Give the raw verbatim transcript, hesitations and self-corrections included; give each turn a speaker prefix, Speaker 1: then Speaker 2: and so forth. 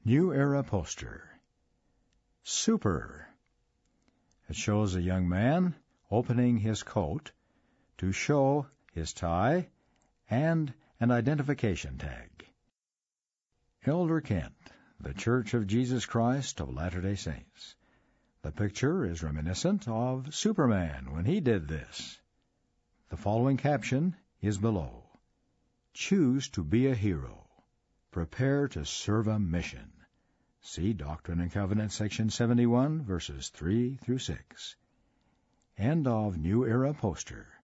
Speaker 1: New Era poster. Super. It shows a young man opening his coat to show his tie and an identification tag. Elder Kent, The Church of Jesus Christ of Latter-day Saints. The picture is reminiscent of Superman when he did this. The following caption is below. Choose to be a hero. Prepare to serve a mission. See Doctrine and Covenants, section seventy-one, verses three through six. End of New Era poster.